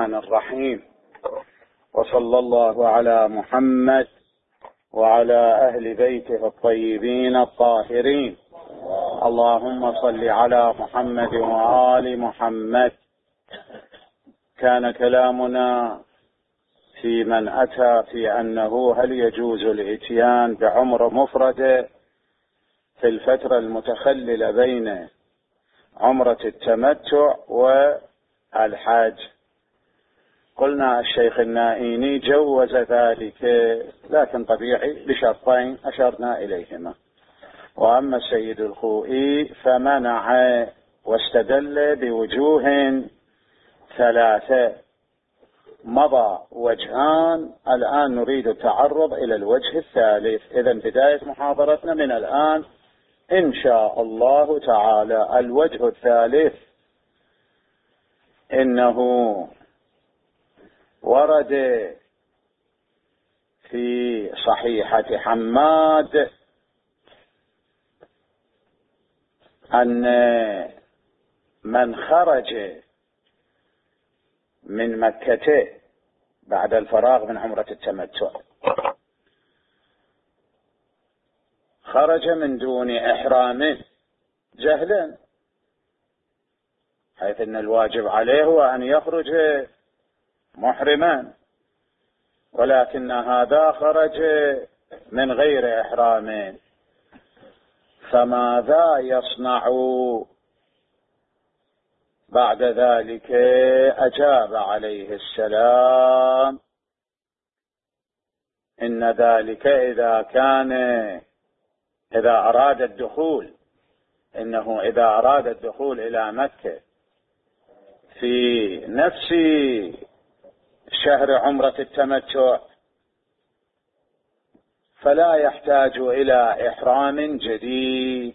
الرحمن الرحيم، وصلى الله على محمد وعلى أهل بيته الطيبين الطاهرين. اللهم صل على محمد وآل محمد. كان كلامنا في من أتى في أنه هل يجوز الإتيان بعمرة مفردة في الفترة المتخللة بين عمرة التمتع والحج. قلنا الشيخ النائيني جوز ذلك، لكن طبيعي بشرطين أشرنا إليهما. وأما السيد الخوئي فمنع واستدل بوجوه ثلاثة. مضى وجهان، الآن نريد التعرض إلى الوجه الثالث. إذن بداية محاضرتنا من الآن إن شاء الله تعالى. الوجه الثالث إنه ورد في صحيحة حماد أن من خرج من مكة بعد الفراغ من عمرة التمتع خرج من دون إحرام جهلا، حيث أن الواجب عليه هو أن يخرج محرما، ولكن هذا خرج من غير إحرام، فماذا يصنع بعد ذلك؟ أجاب عليه السلام إن ذلك إذا أراد الدخول، إنه إذا أراد الدخول إلى مكة في نفس شهر عمرة التمتع فلا يحتاج إلى إحرام جديد،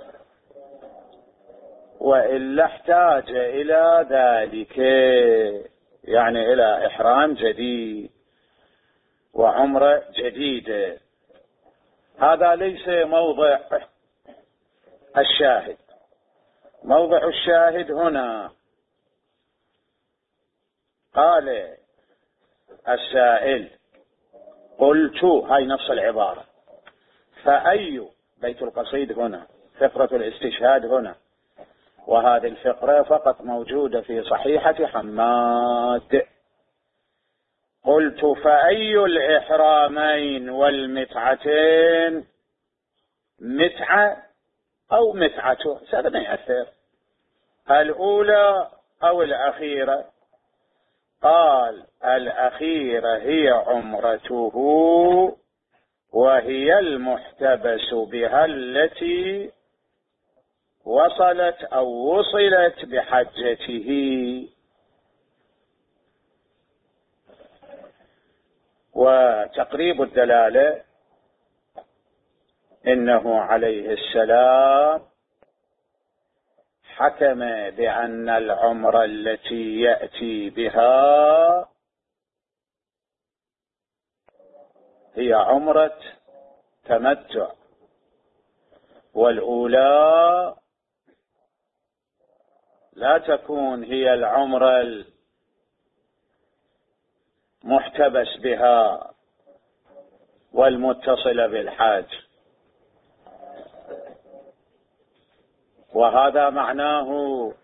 وإلا احتاج إلى ذلك، يعني إلى إحرام جديد وعمرة جديدة. هذا ليس موضع الشاهد. موضع الشاهد هنا قال السائل: قلت، هاي نص العبارة، فأي بيت القصيد هنا، فقرة الاستشهاد هنا، وهذه الفقرة فقط موجودة في صحيحة حماد. قلت: فأي الإحرامين والمتعتين، متعة أو متعته، هذا ما يأثر، الأولى أو الأخيرة؟ قال: الأخيرة هي عمرته، وهي المحتبس بها التي وصلت أو وصلت بحجته. وتقريب الدلالة إنه عليه السلام حكم بأن العمرة التي يأتي بها هي عمرة تمتع، والأولى لا تكون هي العمرة المحتبس بها والمتصلة بالحاج. وهذا معناه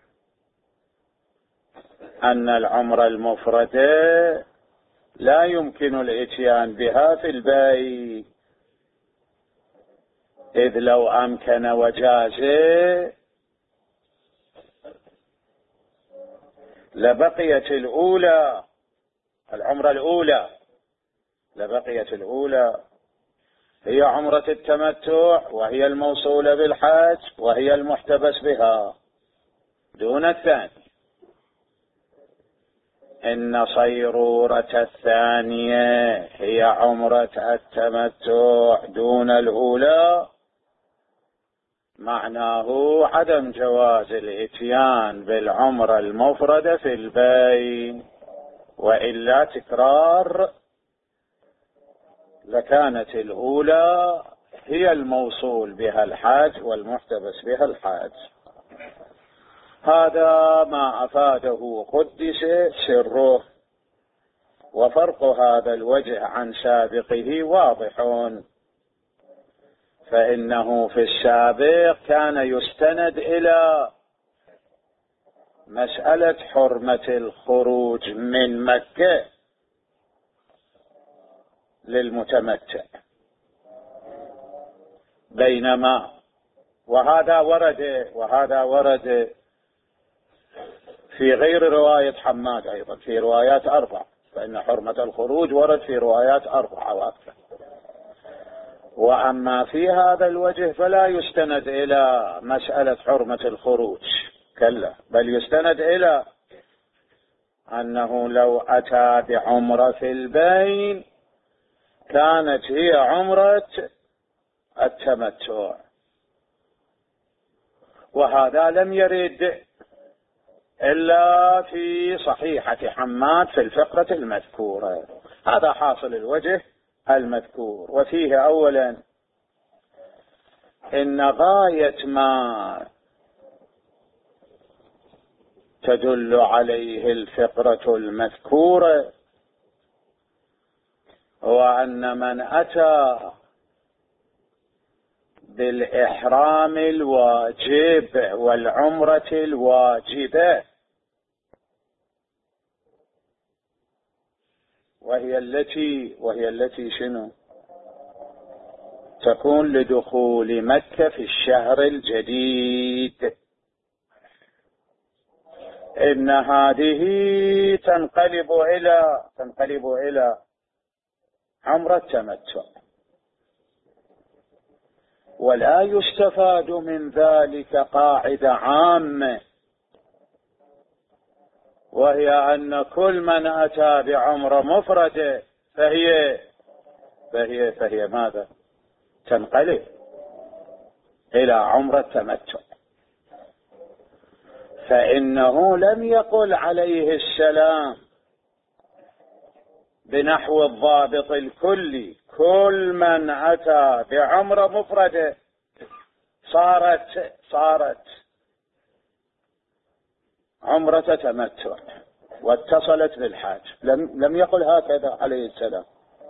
أن العمرة المفردة لا يمكن الإتيان بها في البيت، إذ لو أمكن وجازه لبقيت الأولى، العمرة الأولى لبقيت الأولى هي عمرة التمتع، وهي الموصولة بالحج، وهي المحتبس بها دون الثاني. إن صيرورة الثانية هي عمرة التمتع دون الأولى، معناه عدم جواز الإتيان بالعمرة المفردة في البيت، وإلا تكرار لكانت الأولى هي الموصول بها الحاج والمحتبس بها الحاج. هذا ما أفاده قدس سره. وفرق هذا الوجه عن سابقه واضح، فإنه في السابق كان يستند إلى مسألة حرمة الخروج من مكة للمتمتع، بينما وهذا ورد في غير رواية حماد أيضا، في روايات 4، فإن حرمة الخروج ورد في روايات 4 وأكثر. وأما في هذا الوجه فلا يستند إلى مسألة حرمة الخروج، كلا، بل يستند إلى أنه لو أتى بعمرة في البين كانت هي عمرة التمتع، وهذا لم يرد إلا في صحيحة حماد في الفقرة المذكورة. هذا حاصل الوجه المذكور. وفيه أولا إن غاية ما تدل عليه الفقرة المذكورة هو أن من أتى بالإحرام الواجب والعمرة الواجبة، وهي التي شنو تكون لدخول مكة في الشهر الجديد، إن هذه تنقلب إلى عمرة تمتع. ولا يستفاد من ذلك قاعدة عامة، وهي أن كل من أتى بعمرة مفردة فهي ماذا؟ تنقلب إلى عمرة تمتع. فإنه لم يقل عليه السلام بنحو الضابط الكلي كل من أتى بعمرة مفردة صارت عمرة تمتع واتصلت بالحاج. لم يقل هكذا عليه السلام،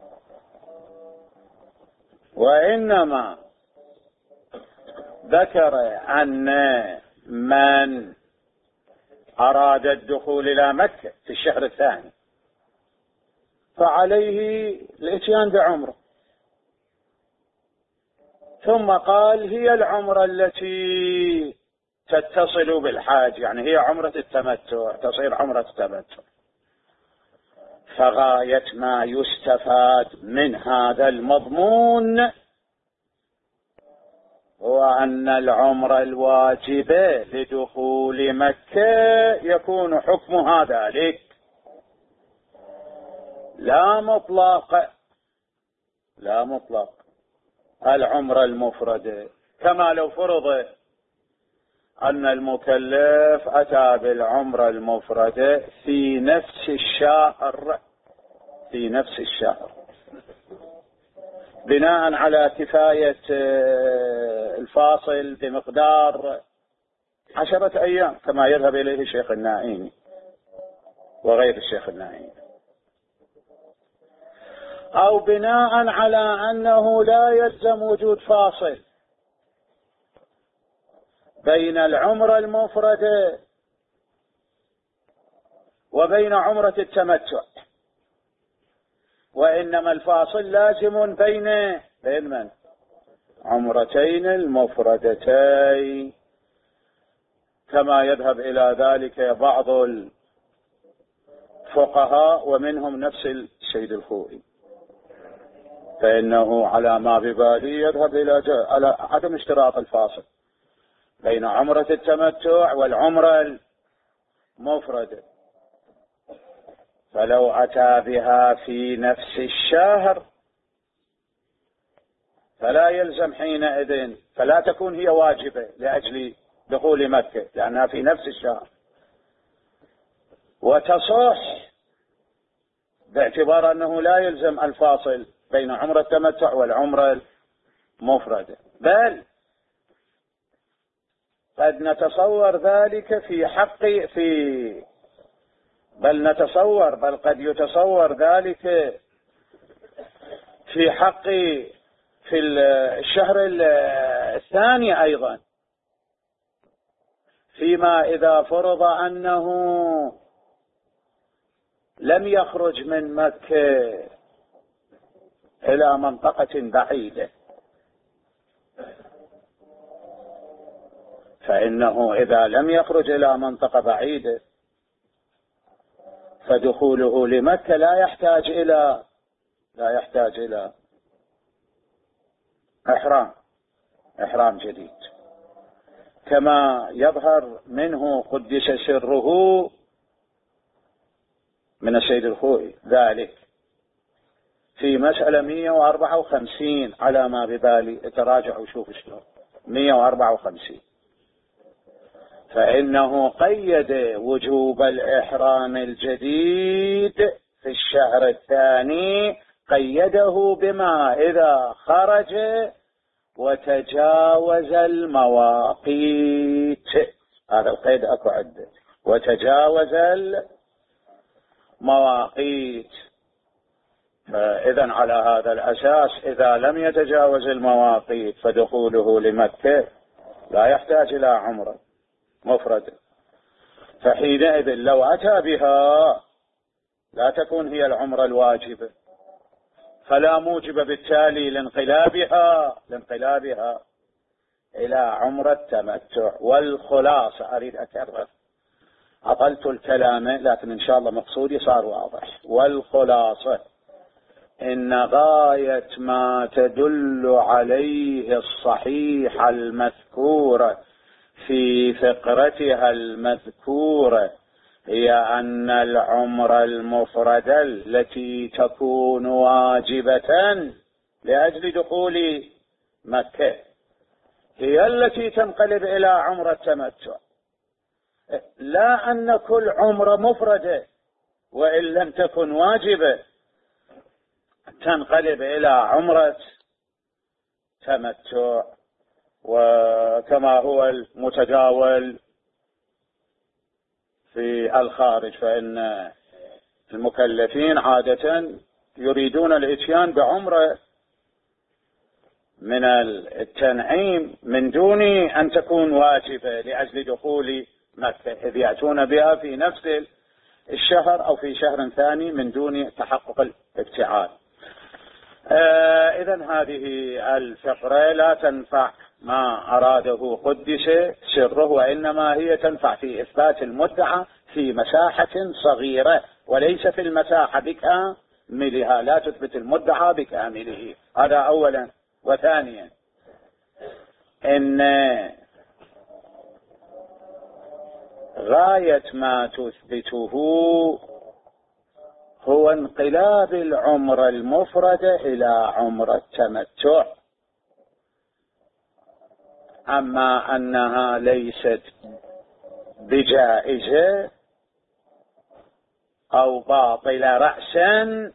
وإنما ذكر أن من أراد الدخول إلى مكة في الشهر الثاني فعليه الاتيان بعمرة، ثم قال هي العمرة التي تتصل بالحاج، يعني هي عمرة التمتع، تصير عمرة التمتع. فغاية ما يستفاد من هذا المضمون هو أن العمرة الواجبة لدخول مكة يكون حكمها ذلك، لا مطلق العمرة المفردة، كما لو فرض أن المكلف أتى بالعمرة المفردة في نفس الشهر بناء على كفاية الفاصل بمقدار 10 أيام كما يذهب إليه الشيخ النائيني وغير الشيخ النائيني، أو بناء على أنه لا يلزم وجود فاصل بين العمرة المفردة وبين عمرة التمتع، وإنما الفاصل لازم بين من عمرتين المفردتين، كما يذهب إلى ذلك بعض الفقهاء ومنهم نفس السيد الخوئي، فإنه على ما ببالي يذهب على عدم اشتراط الفاصل بين عمرة التمتع والعمرة المفردة. فلو أتى بها في نفس الشهر فلا يلزم حينئذ، فلا تكون هي واجبة لأجل دخول مكة لأنها في نفس الشهر، وتصح باعتبار أنه لا يلزم الفاصل بين عمرة التمتع والعمرة المفردة، بل قد نتصور ذلك بل قد يتصور ذلك في حق في الشهر الثاني أيضا، فيما إذا فرض أنه لم يخرج من مكة إلى منطقة بعيدة، فإنه إذا لم يخرج إلى منطقة بعيدة فدخوله لمكة لا يحتاج إلى إحرام جديد، كما يظهر منه قدس سره من السيد الخوئي ذلك في مسألة 154 على ما ببالي، تراجع وشوف شلون 154، فإنه قيد وجوب الإحرام الجديد في الشهر الثاني، قيده بما إذا خرج وتجاوز المواقيت، هذا القيد أكو عدة، وتجاوز المواقيت. فإذا على هذا الأساس إذا لم يتجاوز المواقيت فدخوله لمكة لا يحتاج إلى عمرة مفردة، فحينئذ لو أتى بها لا تكون هي العمرة الواجبة، فلا موجب بالتالي لانقلابها إلى عمرة تمتع. والخلاصة أريد أكرر، أطلت الكلام لكن إن شاء الله مقصودي صار واضح. والخلاصة إن غاية ما تدل عليه الصحيحة المذكورة في فقرتها المذكورة هي أن العمرة المفردة التي تكون واجبة لأجل دخول مكة هي التي تنقلب إلى عمرة تمتع، لا أن كل عمرة مفردة وإن لم تكن واجبة تنقلب إلى عمرة تمتع. وكما هو المتداول في الخارج، فإن المكلفين عادة يريدون الاتيان بعمرة من التنعيم من دون أن تكون واجبة لأجل دخول مكة، إذ يأتون بها في نفس الشهر أو في شهر ثاني من دون تحقق الابتعاد. إذن هذه الفقرة لا تنفع ما أراده قدس سره، وإنما هي تنفع في إثبات المدعى في مساحة صغيرة وليس في المساحة بكاملها، لا تثبت المدعى بكامله، هذا أولا. وثانيا إن غاية ما تثبته هو انقلاب العمرة المفردة إلى عمرة تمتع، أما أنها ليست بجائزة أو باطلة رأسا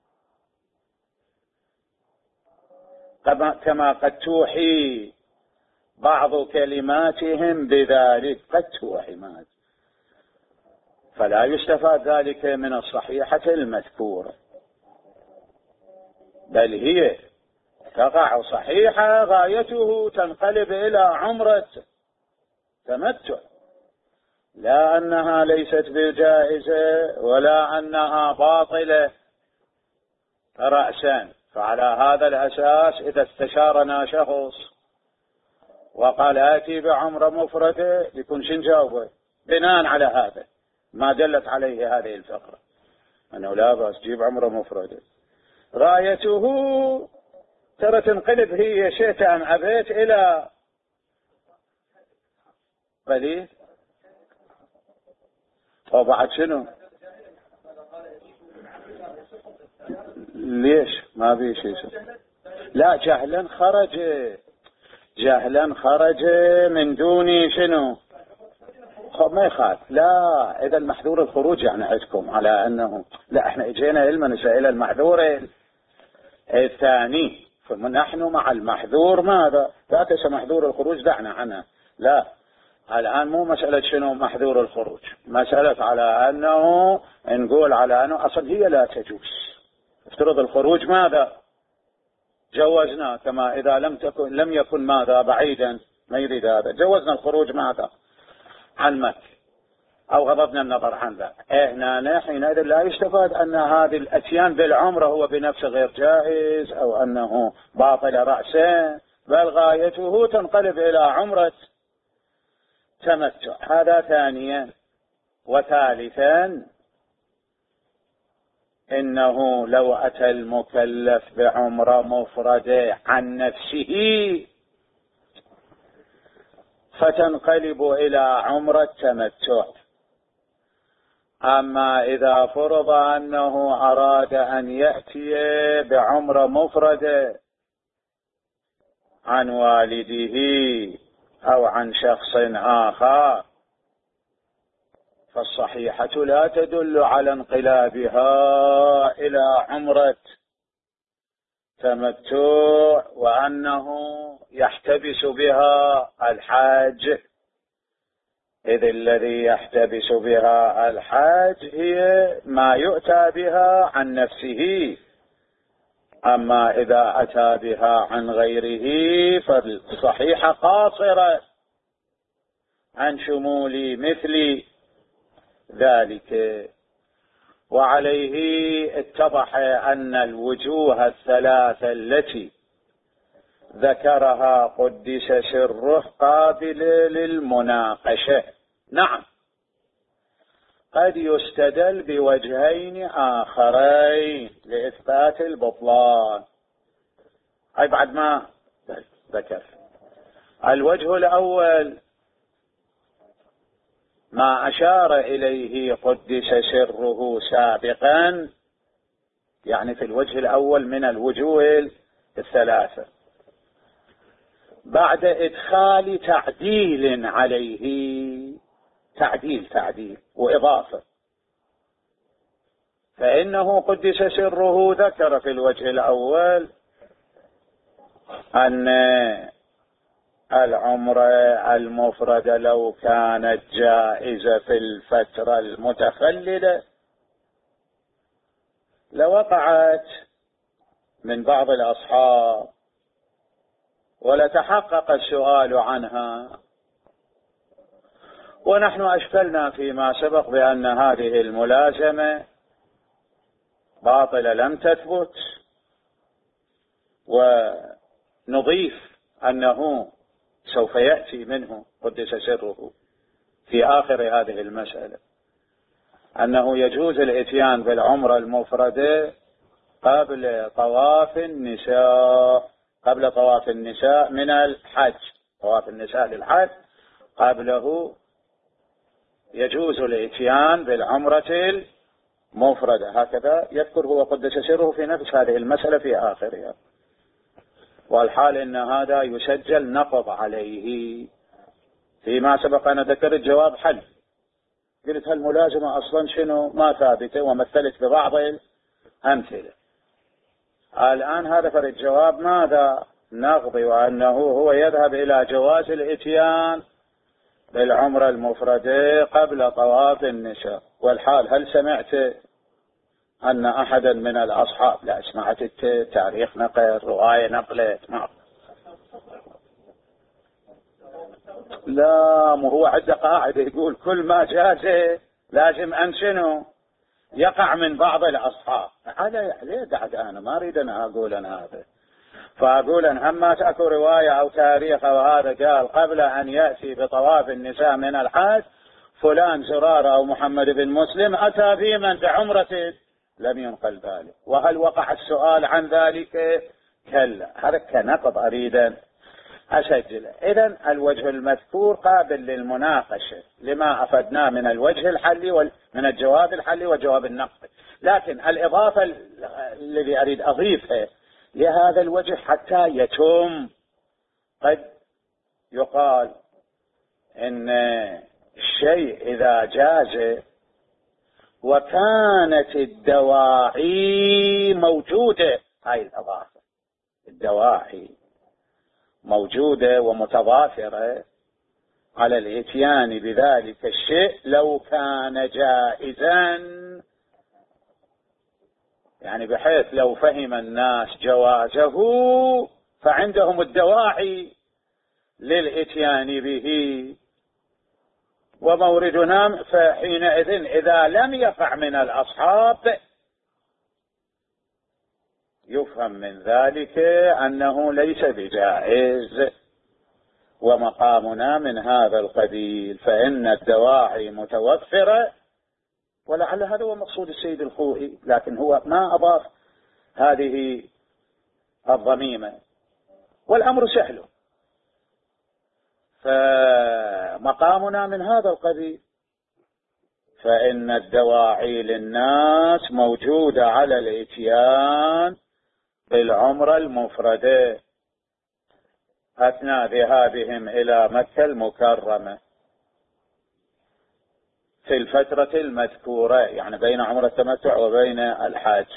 كما قد توحي بعض كلماتهم بذلك، قد توحي ماذا، فلا يستفاد ذلك من الصحيحة المذكورة، بل هي تقع صحيحة غايته تنقلب إلى عمرة تمتع، لا أنها ليست بجائزة ولا أنها باطلة رأسا. فعلى هذا الأساس إذا استشارنا شخص وقال آتي بعمرة مفردة يكون شنجاوبه بناء على هذا ما دلت عليه هذه الفقرة، أنه لا بأس جيب عمرة مفردة، غايته ترى تنقلب هي شئت أم أبيت إلى قليل. وبعد شنو؟ ليش ما بي شيء؟ لا، جهلا خرج من دون شنو؟ ما يخالف. لا، إذا المحذور الخروج يعني عندكم على أنه لا، احنا اجينا علما إلى المحذور الثاني، فنحن مع المحذور ماذا؟ لا تنسى محذور الخروج دعنا عنه، لا، الآن مو مسألة شنو محذور الخروج، مسألة على أنه نقول على أنه أصلا هي لا تجوز. افترض الخروج ماذا جوزنا، كما إذا لم يكن ماذا بعيدا، ما يريد هذا، جوزنا الخروج ماذا عن مكة أو غضبنا النظر عن ذلك. هنا حينئذ لا يستفاد أن هذه الأتيان بالعمرة هو بنفسه غير جائز أو أنه باطل رأسا، بل غايته تنقلب إلى عمرة تمتع. هذا ثانيا. وثالثا إنه لو أتى المكلف بعمرة مفردة عن نفسه فتنقلب إلى عمرة تمتع. أما إذا فرض أنه أراد أن يأتي بعمرة مفردة عن والده أو عن شخص آخر فالصحيحة لا تدل على انقلابها إلى عمرة تمتع، وأنه يحتبس بها الحاج، إذ الذي يحتبس بها الحاج هي ما يؤتى بها عن نفسه. أما إذا أتى بها عن غيره فالصحيحة قاصرة عن شمول مثل ذلك. وعليه اتضح أن الوجوه الثلاثة التي ذكرها قدس سره قابلة للمناقشة. نعم، قد يستدل بوجهين آخرين لإثبات البطلان، أي بعد ما ذكر. الوجه الأول ما أشار إليه قدس سره سابقا، يعني في الوجه الأول من الوجوه الثلاثة، بعد إدخال تعديل عليه، تعديل وإضافة. فإنه قدس سره ذكر في الوجه الأول أن العمرة المفردة لو كانت جائزة في الفترة المتخللة لوقعت من بعض الأصحاب ولتحقق السؤال عنها. ونحن أشكلنا فيما سبق بأن هذه الملازمة باطلة لم تثبت، ونضيف أنه سوف يأتي منه قدس سره في آخر هذه المسألة أنه يجوز الإتيان بالعمرة المفردة قبل طواف النساء من الحج. طواف النساء للحج قبله يجوز الإتيان بالعمرة المفردة، هكذا يذكر هو قدس سره في نفس هذه المسألة في آخرها. والحال إن هذا يسجل نقض عليه. فيما سبق أنا ذكرت الجواب حل، قلت هالملازمة أصلا شنو ما ثابتة، ومثلت ببعض الأمثلة. الآن هذا فرق الجواب ماذا نقضي، وأنه هو يذهب إلى جواز الإتيان بالعمرة المفردة قبل طواف النساء. والحال هل سمعت أن أحدا من الأصحاب، لا سمعت تاريخ نقل، رواية نقلت، ما لا، مو هو عند قاعدة يقول كل ما جاز لازم أن شنو يقع من بعض الأصحاب. عليه قاعد أنا ما أريد أن أقول أن هذا، فأقول أن هم ما تأكل رواية أو تاريخ أو هذا قال قبل أن يأتي بطواف النساء من الحج فلان زرارة أو محمد بن مسلم أتى في من بعمرة، لم ينقل ذلك. وهل وقع السؤال عن ذلك؟ كلا. هذا كنقض أريد أن أسجله. إذن الوجه المذكور قابل للمناقشة لما أفدناه من الوجه الحلي من الجواب الحلي وجواب النقد. لكن الإضافة الذي أريد أضيفها لهذا الوجه حتى يتم، قد يقال إن الشيء إذا جاز وكانت الدواعي موجودة، هاي الإضافة، الدواعي موجودة ومتضافرة، على الإتيان بذلك الشيء لو كان جائزا، يعني بحيث لو فهم الناس جوازه فعندهم الدواعي للإتيان به. وموردنا فحينئذ إذا لم يقع من الأصحاب يفهم من ذلك أنه ليس بجائز، ومقامنا من هذا القبيل، فإن الدواعي متوفرة. ولعل هذا هو مقصود السيد الخوئي، لكن هو ما أضاف هذه الضميمة، والأمر سهل. فمقامنا من هذا القبيل، فإن الدواعي للناس موجودة على الإتيان بالعمرة المفردة أثناء ذهابهم إلى مكة المكرمة في الفترة المذكورة، يعني بين عمرة التمتع وبين الحج.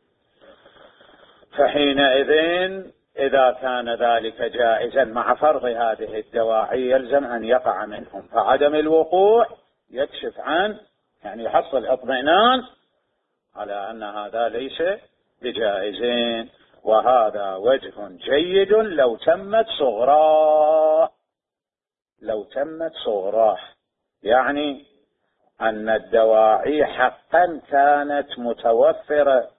فحينئذ إذا كان ذلك جائزا مع فرض هذه الدواعي يلزم أن يقع منهم، فعدم الوقوع يكشف عن يعني يحصل اطمئنان على أن هذا ليس بجائزين. وهذا وجه جيد لو تمت صغراه، يعني أن الدواعي حقا كانت متوفرة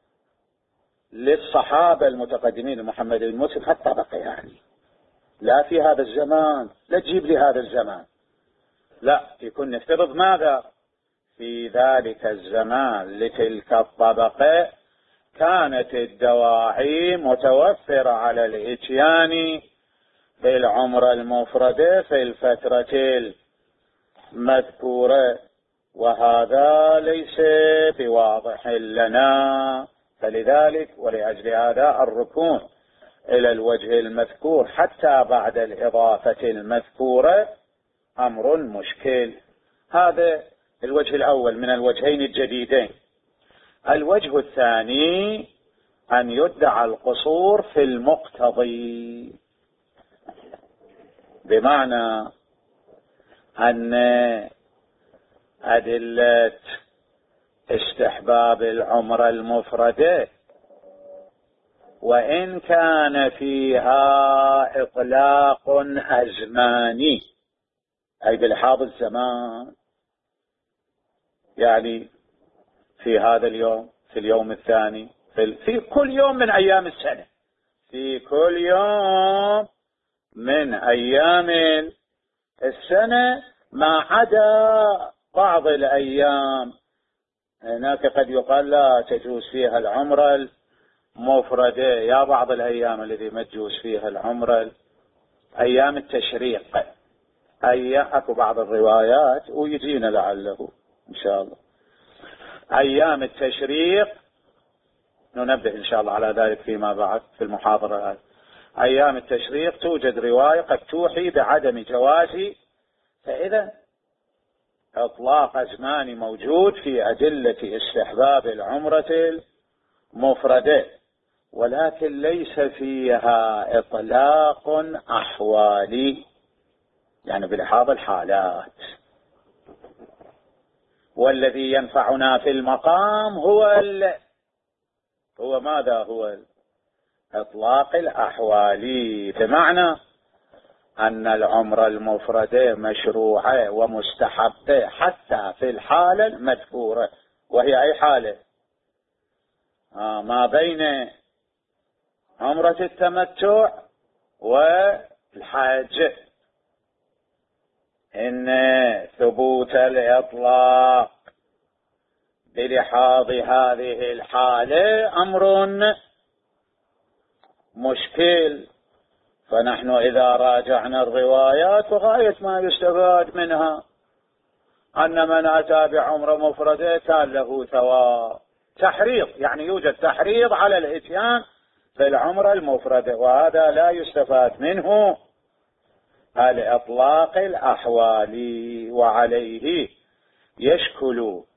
للصحابة المتقدمين محمد بن مسلم حتى بقي، يعني لا في هذا الزمان، لا تجيب لي هذا الزمان، لا يكون نفترض ماذا في ذلك الزمان لتلك الطبقة كانت الدواعي متوفرة على الإتيان بالعمرة المفردة في الفترة المذكورة، وهذا ليس بواضح لنا. فلذلك ولأجل هذا الركون إلى الوجه المذكور حتى بعد الإضافة المذكورة أمر مشكل. هذا الوجه الأول من الوجهين الجديدين. الوجه الثاني أن يدعى القصور في المقتضي، بمعنى أن أدلة استحباب العمرة المفردة وإن كان فيها إطلاق أزماني، أي بلحاظ الزمان، يعني في هذا اليوم، في اليوم الثاني، في كل يوم من أيام السنة، في كل يوم من أيام السنة، ما عدا بعض الأيام هناك قد يقال لا تجوز فيها العمرة المفردة، يا بعض الأيام التي ما تجوز فيها العمرة أيام التشريق، أكو بعض الروايات ويجينا لعله إن شاء الله أيام التشريق، ننبه إن شاء الله على ذلك فيما بعد في المحاضرة. أيام التشريق توجد رواية قد توحي بعدم جواز، فإذا إطلاق أزماني موجود في أدلة استحباب العمرة المفردة، ولكن ليس فيها إطلاق أحوالي، يعني بلحاظ الحالات. والذي ينفعنا في المقام هو ماذا؟ هو إطلاق الأحوالي، بمعنى أن العمرة المفردة مشروعة ومستحبة حتى في الحالة المذكورة، وهي أي حالة؟ ما بين عمرة التمتع والحج، إن ثبوت الإطلاق بلحاظ هذه الحالة أمر مشكل. فنحن إذا راجعنا الروايات وغاية ما يستفاد منها أن من أتى بعمرة مفردة كان له ثواب، تحريض، يعني يوجد تحريض على الإتيان بالعمرة المفردة، وهذا لا يستفاد منه الإطلاق الأحوالي. وعليه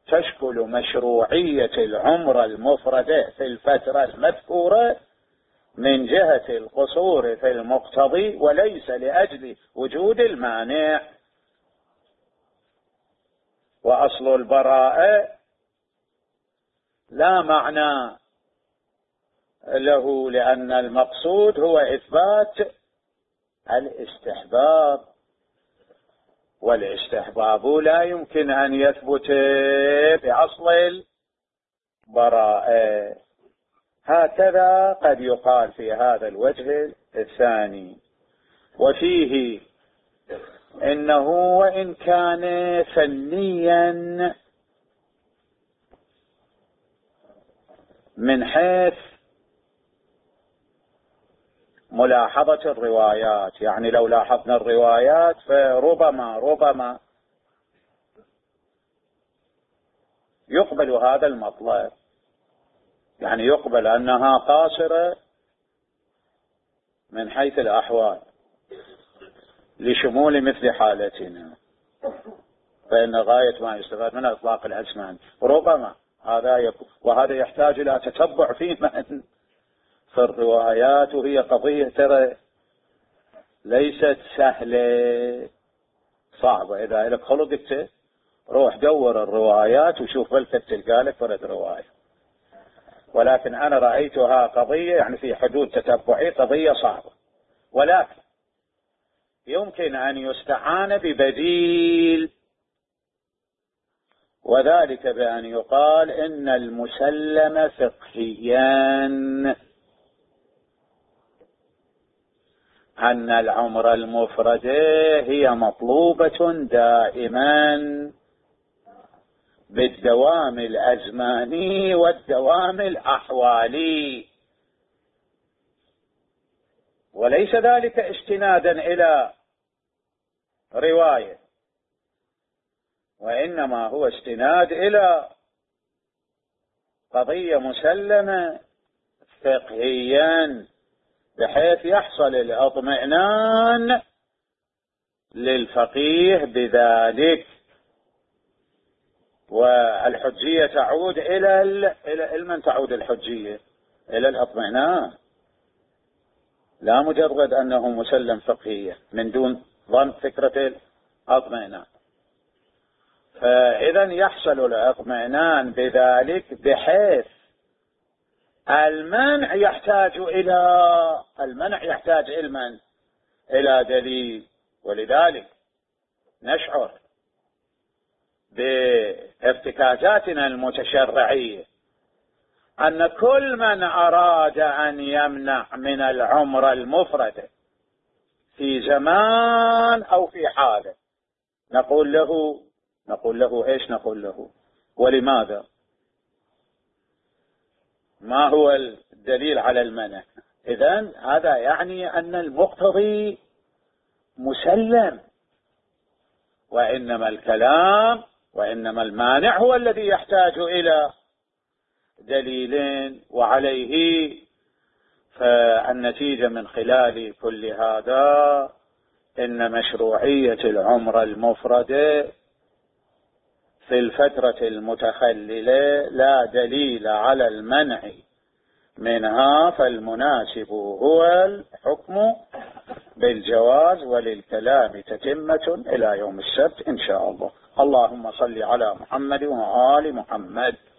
تشكل مشروعية العمرة المفردة في الفترة المذكورة من جهة القصور في المقتضي وليس لأجل وجود المانع. وأصل البراءة لا معنى له، لأن المقصود هو إثبات الاستحباب، والاستحباب لا يمكن أن يثبت بأصل البراءة. هكذا قد يقال في هذا الوجه الثاني. وفيه إنه وإن كان فنيا من حيث ملاحظة الروايات، يعني لو لاحظنا الروايات فربما يقبل هذا المطلب، يعني يقبل أنها قاصرة من حيث الأحوال لشمول مثل حالتنا، فإن غاية ما يستفاد من إطلاق الأزمان ربما هذا يكون، وهذا يحتاج إلى تتبع في الروايات، وهي قضية ترى ليست سهلة، صعبة. إذا لك خلق روح دور الروايات وشوف بل تلقى لك فرد رواية، ولكن أنا رأيتها قضية يعني في حدود تتبعي قضية صعبة، ولكن يمكن أن يستعان ببديل، وذلك بأن يقال إن المسلم فقهيا أن العمرة المفردة هي مطلوبة دائما بالدوام الأزماني والدوام الأحوالي، وليس ذلك استنادا إلى رواية، وإنما هو استناد إلى قضية مسلمة فقهيا، بحيث يحصل الاطمئنان للفقيه بذلك، والحجية تعود إلى من تعود الحجية؟ إلى الاطمئنان، لا مجرد أنه مسلم فقهيا من دون ظن فكرة الاطمئنان. فإذا يحصل الاطمئنان بذلك، بحيث المنع يحتاج إلى دليل. ولذلك نشعر بارتكازاتنا المتشرعية أن كل من أراد أن يمنع من العمرة المفردة في زمان أو في حالة نقول له إيش نقول له ولماذا؟ ما هو الدليل على المنع؟ إذن هذا يعني أن المقتضي مسلم، وإنما المانع هو الذي يحتاج إلى دليل. وعليه فالنتيجة من خلال كل هذا إن مشروعية العمرة المفردة في الفترة المتخللة لا دليل على المنع منها، فالمناسب هو الحكم بالجواز، وللكلام تتمة إلى يوم السبت إن شاء الله. اللهم صل على محمد وآل محمد.